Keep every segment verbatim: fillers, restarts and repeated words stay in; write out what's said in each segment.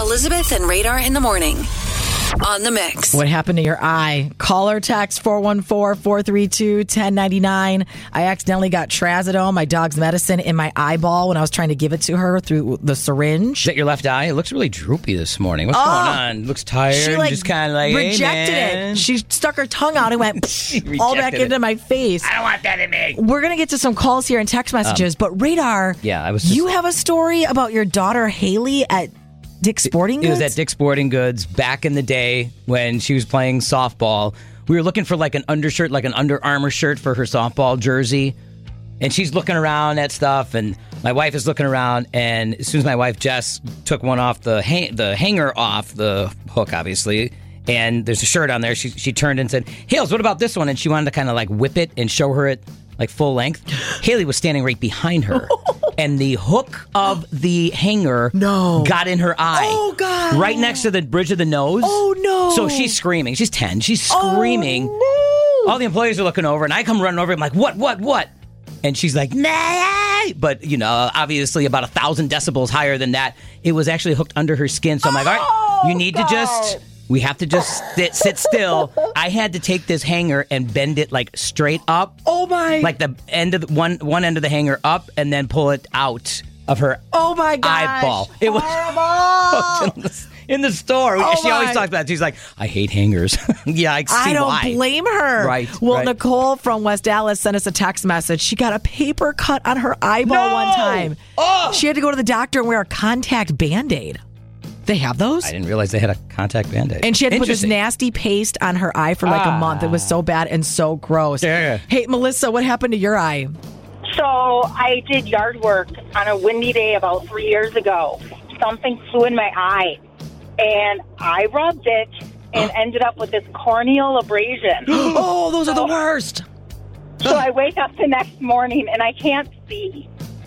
Elizabeth and Radar in the morning. On the Mix. What happened to your eye? Call or text four one four, four three two, one zero nine nine. I accidentally got trazodone, my dog's medicine, in my eyeball when I was trying to give it to her through the syringe. Is that your left eye? It looks really droopy this morning. What's oh, going on? Looks tired. She like just kind of like rejected hey, it. She stuck her tongue out and went all back it. into my face. I don't want that in me. We're gonna get to some calls here and text messages, um, but Radar, yeah, I was. Just, you have a story about your daughter Haley at Dick's Sporting Goods? It was at Dick's Sporting Goods back in the day when she was playing softball. We were looking for like an undershirt, like an Under Armour shirt for her softball jersey. And she's looking around at stuff, and my wife is looking around. And as soon as my wife, Jess, took one off the hang- the hanger off the hook, obviously, and there's a shirt on there, she, she turned and said, Hales, what about this one? And she wanted to kind of like whip it and show her it like full length. Haley was standing right behind her. And the hook of the hanger no. got in her eye. Oh, God. Right next to the bridge of the nose. Oh, no. So she's screaming. She's ten. She's screaming. Oh, no. All the employees are looking over, and I come running over. I'm like, what, what, what? And she's like, nah. But, you know, obviously about a thousand decibels higher than that. It was actually hooked under her skin. So I'm like, all right, you need God. to just... We have to just sit, sit still. I had to take this hanger and bend it like straight up. Oh my! Like the end of the, one one end of the hanger up, and then pull it out of her. Oh my gosh. Eyeball. It was horrible. in, the, in the store. Oh she my. always talks about it. She's like, I hate hangers. Yeah, I see I don't why. blame her. Right. Well, right. Nicole from West Dallas sent us a text message. She got a paper cut on her eyeball No! one time. Oh! She had to go to the doctor and wear a contact Band-Aid. They have those? I didn't realize they had a contact Band-Aid. And she had to put this nasty paste on her eye for like ah. a month. It was so bad and so gross. Yeah. Hey, Melissa, what happened to your eye? So I did yard work on a windy day about three years ago. Something flew in my eye, and I rubbed it and ended up with this corneal abrasion. Oh, those are the worst. So I wake up the next morning, and I can't see.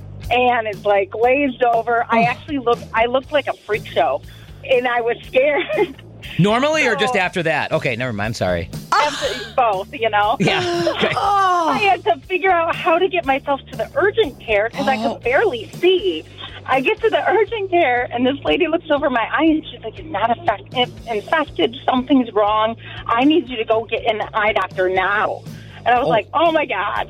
And it's like glazed over. I actually look. I looked like a freak show, and I was scared. Normally so, or just after that? Okay, never mind. I'm sorry. After, both, you know. Yeah. Okay. Oh. I had to figure out how to get myself to the urgent care because oh. I could barely see. I get to the urgent care, and this lady looks over my eye, and she's like, "It's not infected. infected. Something's wrong. I need you to go get an eye doctor now." And I was oh. like, "Oh my God!"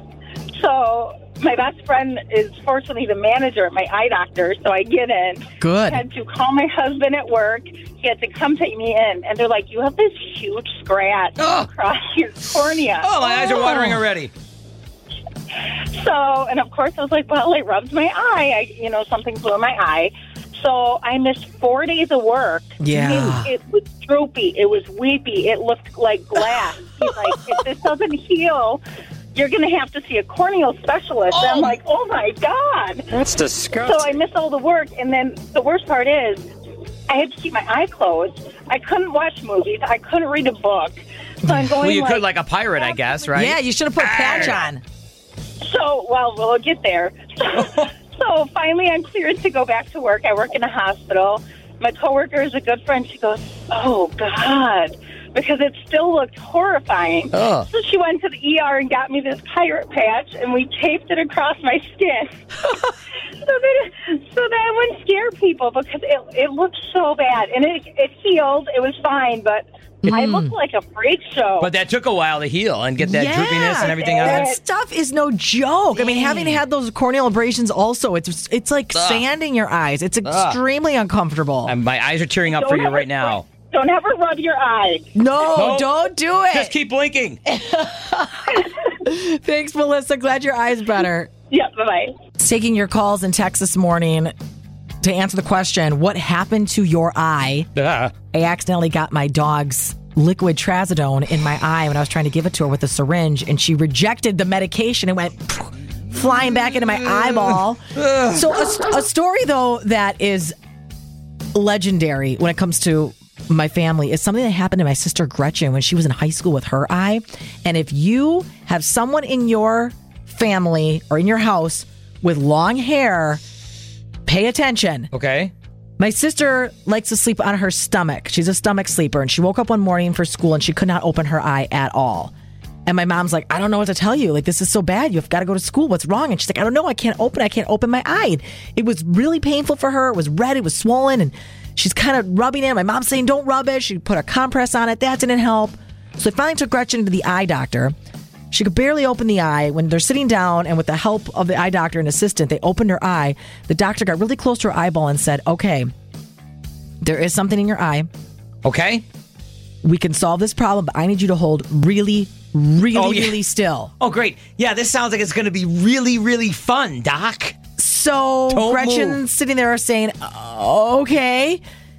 So my best friend is fortunately the manager at my eye doctor, so I get in. Good. I had to call my husband at work. He had to come take me in, and they're like, "You have this huge scratch oh. across your cornea." Oh, my oh. eyes are watering already. So, and of course, I was like, "Well, it rubbed my eye. I, you know, something flew in my eye." So I missed four days of work. Yeah. It, it was droopy. It was weepy. It looked like glass. He's like, "If this doesn't heal, you're going to have to see a corneal specialist." Oh. And I'm like, oh, my God. That's disgusting. So I missed all the work. And then the worst part is I had to keep my eye closed. I couldn't watch movies. I couldn't read a book. So I'm going well, you like, could like a pirate, I guess, right? Yeah, you should have put patch on. So, well, we'll get there. So, so finally I'm cleared to go back to work. I work in a hospital. My coworker is a good friend. She goes, "Oh, God," because it still looked horrifying. Oh. So she went to the E R and got me this pirate patch, and we taped it across my skin. so, that, so that wouldn't scare people because it, it looked so bad. And it, it healed. It was fine, but mm. I looked like a freak show. But that took a while to heal and get that yeah, droopiness and everything out of that it. stuff is no joke. I mean, having had those corneal abrasions also, it's it's like Ugh. sand in your eyes. It's extremely Ugh. uncomfortable. And my eyes are tearing up don't for you ever, right now. Don't ever rub your eye. No, Nope. don't do it. Just keep blinking. Thanks, Melissa. Glad your eye's better. Yeah, bye-bye. Taking your calls and texts this morning to answer the question, what happened to your eye? Ah. I accidentally got my dog's liquid trazodone in my eye when I was trying to give it to her with a syringe, and she rejected the medication and went flying back into my eyeball. So a, a story, though, that is legendary when it comes to my family is something that happened to my sister Gretchen when she was in high school with her eye. And if you have someone in your family or in your house with long hair, pay attention. Okay. My sister likes to sleep on her stomach. She's a stomach sleeper, and she woke up one morning for school and she could not open her eye at all. And my mom's like, I don't know what to tell you. Like, this is so bad. You've got to go to school. What's wrong? And she's like, I don't know. I can't open. I can't open my eye. It was really painful for her. It was red. It was swollen. And she's kind of rubbing it. My mom's saying, don't rub it. She put a compress on it. That didn't help. So they finally took Gretchen to the eye doctor. She could barely open the eye. When they're sitting down and with the help of the eye doctor and assistant, they opened her eye. The doctor got really close to her eyeball and said, okay, there is something in your eye. Okay. We can solve this problem, but I need you to hold really, really, Oh, yeah. really still. Oh, great. Yeah, this sounds like it's going to be really, really fun, Doc. So Don't Gretchen's move. sitting there saying, okay.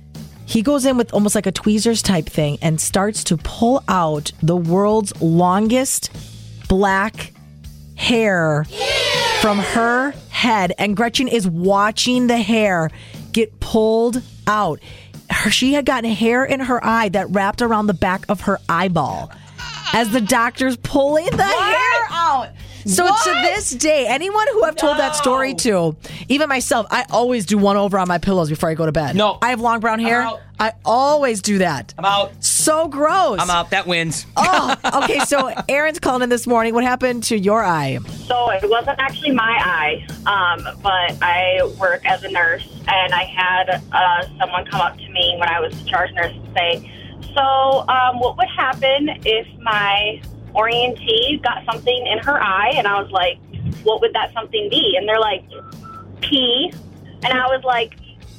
He goes in with almost like a tweezers type thing and starts to pull out the world's longest black hair from her head. And Gretchen is watching the hair get pulled out. Her, she had gotten hair in her eye that wrapped around the back of her eyeball as the doctor's pulling the hair out. So What? to this day, anyone who I've told that story to, even myself, I always do one over on my pillows before I go to bed. No. I have long brown hair. I'm out. I always do that. I'm out. So gross. I'm out. That wins. Oh, okay. So Erin's calling in this morning. What happened to your eye? So it wasn't actually my eye, um, but I work as a nurse, and I had uh, someone come up to me when I was a charge nurse and say, so um, what would happen if my orientee got something in her eye? And I was like, what would that something be? And they're like, pee. And I was like,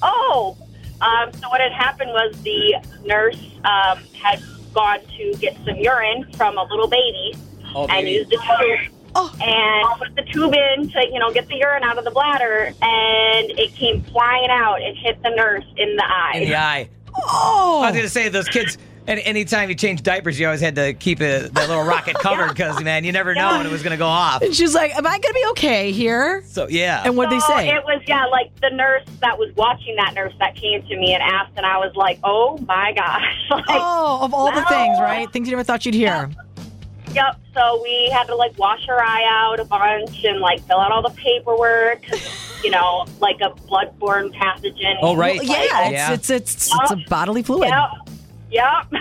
oh. Um, so what had happened was the nurse um, had gone to get some urine from a little baby Oh, and baby. used the tube Oh. and put the tube in to, you know, get the urine out of the bladder, and it came flying out and hit the nurse in the eye. In the eye. Oh. I was going to say, those kids, and anytime you change diapers, you always had to keep it, that little rocket covered because, man, you never know when it was going to go off. And she's like, am I going to be okay here? So, yeah. And what did they So say? it was, yeah, like the nurse that was watching that nurse that came to me and asked, and I was like, oh, my gosh. Like, Oh, of all the no. things, right? Things you never thought you'd hear. Yep. So we had to, like, wash her eye out a bunch and, like, fill out all the paperwork, 'cause, you know, like a bloodborne pathogen. Oh, right. Well, yeah, Yeah. It's, it's it's it's a bodily fluid. Yep. Yep.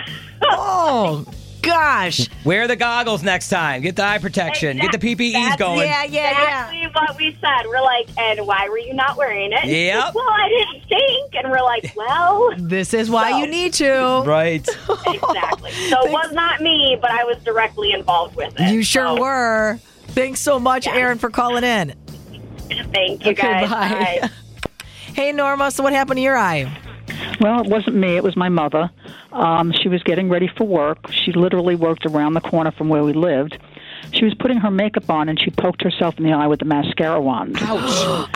Oh, gosh. Wear the goggles next time. Get the eye protection. Get the P P Es That's- going. Yeah, yeah, yeah. Exactly what we said. We're like, and why were you not wearing it? And she's Yep. like, well, I didn't think. And we're like, well, This is why you need to. Right. exactly. So it was not me, but I was directly involved with it. You sure So, were. Thanks so much, Yeah. Erin, for calling in. Thank you, Okay, guys. bye. Bye. Hey, Norma, so what happened to your eye? Well, it wasn't me. It was my mother. Um, she was getting ready for work. She literally worked around the corner from where we lived. She was putting her makeup on, and she poked herself in the eye with the mascara wand. Ouch. Ouch.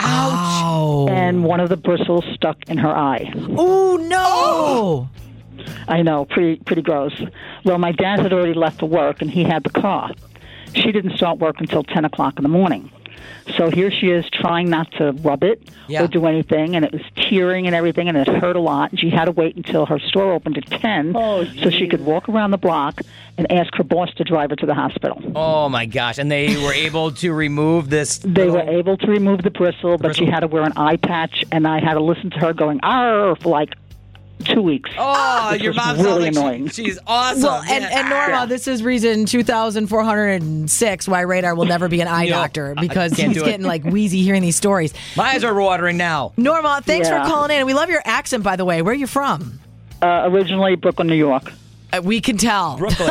Oh. And one of the bristles stuck in her eye. Oh, no. I know, pretty pretty gross. Well, my dad had already left for work, and he had the car. She didn't start work until ten o'clock in the morning. So here she is trying not to rub it Yeah. or do anything, and it was tearing and everything, and it hurt a lot. And she had to wait until her store opened at ten so she could walk around the block and ask her boss to drive her to the hospital. Oh, my gosh. And they were able to remove this. They little- were able to remove the bristle, but she bristle. had to wear an eye patch, and I had to listen to her going, "Arr," for like two weeks. Oh, Which your was mom really sounds like annoying. she, she's awesome. Well, and, Yeah. and Norma, this is reason two thousand four hundred six why Radar will never be an eye No, doctor, I because can't he's do it. getting like wheezy hearing these stories. My eyes are watering now. Norma, thanks Yeah. for calling in. And we love your accent, by the way. Where are you from? Uh, originally, Brooklyn, New York. Uh, we can tell. Brooklyn.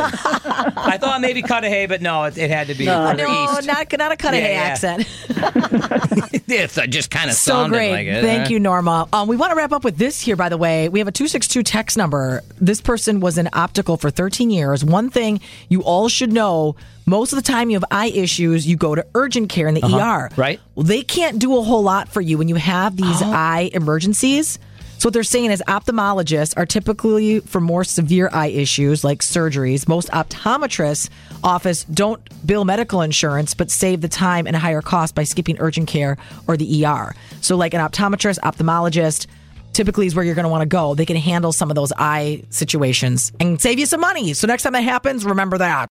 I thought maybe Cudahy, but no, it, it had to be No. further No, east. not, not a Cudahy Yeah, yeah. accent. It's uh, just kind of So sounded great. like it. Thank huh? you, Norma. Um, we want to wrap up with this here, by the way. We have a two six two text number. This person was in optical for thirteen years. One thing you all should know, most of the time you have eye issues, you go to urgent care in the E R. Right. Well, they can't do a whole lot for you when you have these eye emergencies. So what they're saying is ophthalmologists are typically for more severe eye issues like surgeries. Most optometrists' office don't bill medical insurance but save the time and higher cost by skipping urgent care or the E R. So like an optometrist, ophthalmologist typically is where you're going to want to go. They can handle some of those eye situations and save you some money. So next time that happens, remember that.